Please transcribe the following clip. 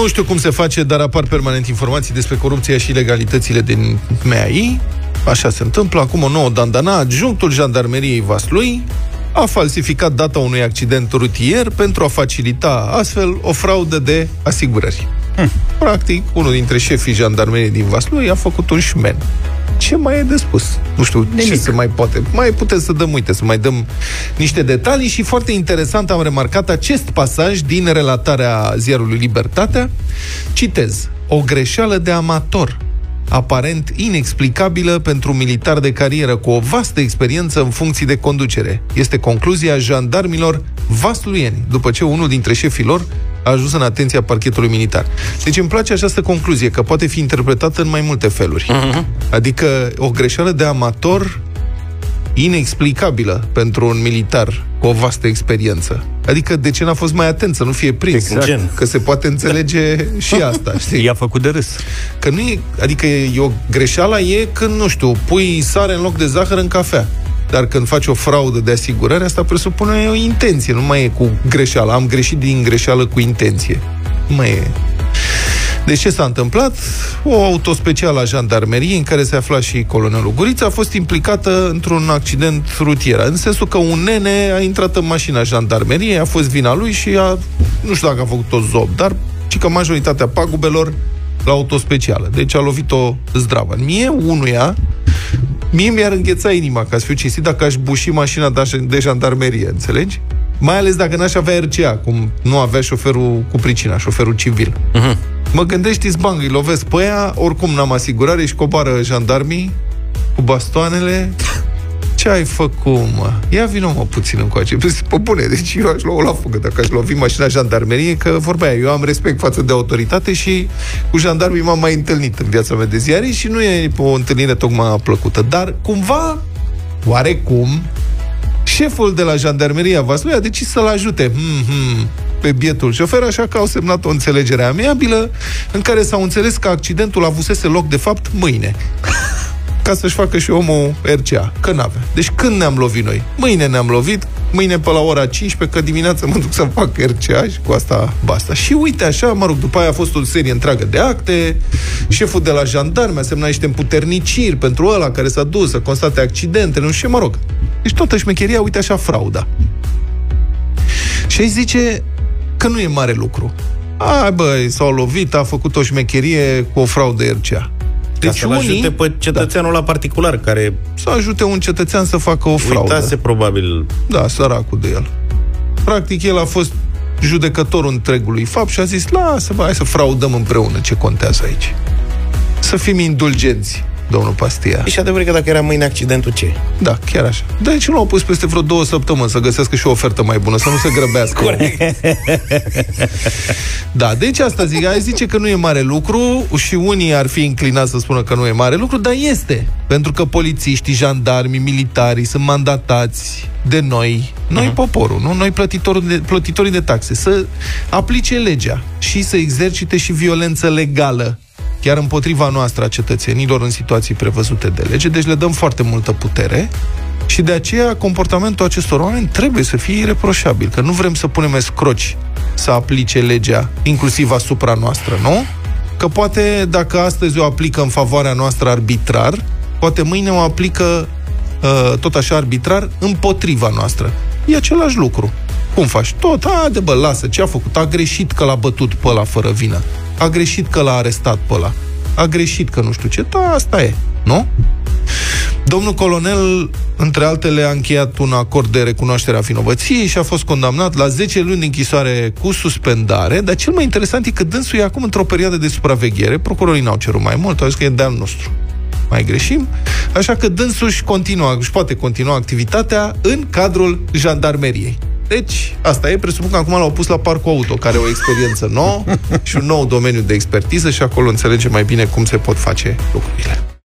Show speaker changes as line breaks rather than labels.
Nu știu cum se face, dar apar permanent informații despre corupția și ilegalitățile din MAI. Așa se întâmplă. Acum o nouă dandana. Adjunctul Jandarmeriei Vaslui a falsificat data unui accident rutier pentru a facilita astfel o fraudă de asigurări. Practic, unul dintre șefii Jandarmeriei din Vaslui a făcut un șmen. Ce mai e de spus? Nu știu ce se mai poate. Mai putem să dăm, să mai dăm niște detalii și foarte interesant am remarcat acest pasaj din relatarea ziarului Libertatea. Citez: o greșeală de amator, aparent inexplicabilă pentru un militar de carieră cu o vastă experiență în funcții de conducere. Este concluzia jandarmilor vasluieni, după ce unul dintre șefii lor a ajuns în atenția parchetului militar. Deci îmi place această concluzie, că poate fi interpretată în mai multe feluri. Adică o greșeală de amator inexplicabilă pentru un militar cu o vastă experiență. Adică de ce n-a fost mai atent să nu fie prins?
Exact.
Că se poate înțelege și asta, știi?
I-a făcut de râs.
Că nu e, adică o greșeală e când, nu știu, pui sare în loc de zahăr în cafea. Dar când faci o fraudă de asigurare, asta presupune o intenție, nu mai e cu greșeală. Am greșit din greșeală cu intenție. Nu mai e. Deci ce s-a întâmplat? O autospecială a jandarmeriei, în care se afla și colonelul Guriță, a fost implicată într-un accident rutier. În sensul că un nene a intrat în mașina jandarmeriei, a fost vina lui și nu știu dacă a făcut-o zob, dar și că majoritatea pagubelor la autospecială. Deci a lovit-o zdravă. Mie mi-ar îngheța inima, ca să fiu cinstit, dacă aș buși mașina de jandarmerie, înțelegi? Mai ales dacă n-aș avea RCA, cum nu avea șoferul cu pricina, șoferul civil. Mă gândești, izbang, îi lovesc pe aia, oricum n-am asigurare și coboară jandarmii cu bastoanele. Ce ai făcut, mă? Ia vină, mă, puțin încoace. Păi bune, deci eu aș lua la fugă dacă aș lovi mașina jandarmerie, că vorba aia, eu am respect față de autoritate și cu jandarmii m-am mai întâlnit în viața mea de ziarist și nu e o întâlnire tocmai plăcută. Dar cumva, oarecum, șeful de la jandarmeria Vaslui a decis să-l ajute pe bietul șofer, așa că au semnat o înțelegere amiabilă în care s-au înțeles că accidentul avusese loc de fapt mâine, ca să-și facă și omul RCA, că n-avea. Deci când ne-am lovit noi? Mâine ne-am lovit, mâine pe la ora 15, că dimineața mă duc să fac RCA și cu asta basta. Și uite așa, mă rog, după aia a fost o serie întreagă de acte, șeful de la jandarmi a semnat niște împuterniciri pentru ăla care s-a dus să constate accidente, nu știu ce, mă rog. Deci toată șmecheria, uite așa, frauda. Și îi zice că nu e mare lucru. Băi, s-au lovit, a făcut o șmecherie cu o fraudă RCA. Deci
să-l ajute pe cetățeanul la particular, care
să ajute un cetățean să facă o fraudă.
Uitase probabil.
Da, săracul de el. Practic, el a fost judecătorul întregului fapt și a zis, lasă, hai să fraudăm împreună, ce contează aici. Să fim indulgenți, domnul Pastia.
Și adevărat că dacă era mâine accidentul, ce?
Da, chiar așa. Deci nu l-au pus peste vreo 2 săptămâni să găsească și o ofertă mai bună, să nu se grăbească.
Corect.
Da, deci asta zic, zice că nu e mare lucru și unii ar fi inclinați să spună că nu e mare lucru, dar este. Pentru că polițiștii, jandarmii, militarii sunt mandatați de noi poporul, nu? Noi plătitorii de taxe, să aplice legea și să exercite și violență legală chiar împotriva noastră a cetățenilor în situații prevăzute de lege, deci le dăm foarte multă putere și de aceea comportamentul acestor oameni trebuie să fie ireproșabil, că nu vrem să punem escroci să aplice legea, inclusiv asupra noastră, nu? Că poate, dacă astăzi o aplică în favoarea noastră arbitrar, poate mâine o aplică tot așa arbitrar împotriva noastră. E același lucru. Cum faci? Tot, lasă, ce a făcut? A greșit că l-a bătut pe ăla fără vină. A greșit că l-a arestat pe ăla. A greșit că nu știu ce. Da, asta e, nu? Domnul colonel, între altele, a încheiat un acord de recunoaștere a vinovăției și a fost condamnat la 10 luni de închisoare cu suspendare, dar cel mai interesant e că dânsul e acum într-o perioadă de supraveghere. Procurorii n-au cerut mai mult, au zis că e de-al nostru. Mai greșim, așa că dânsul își poate continua activitatea în cadrul jandarmeriei. Deci, asta e, presupun că acum l-au pus la Parcul Auto, care are o experiență nouă și un nou domeniu de expertiză și acolo înțelege mai bine cum se pot face lucrurile.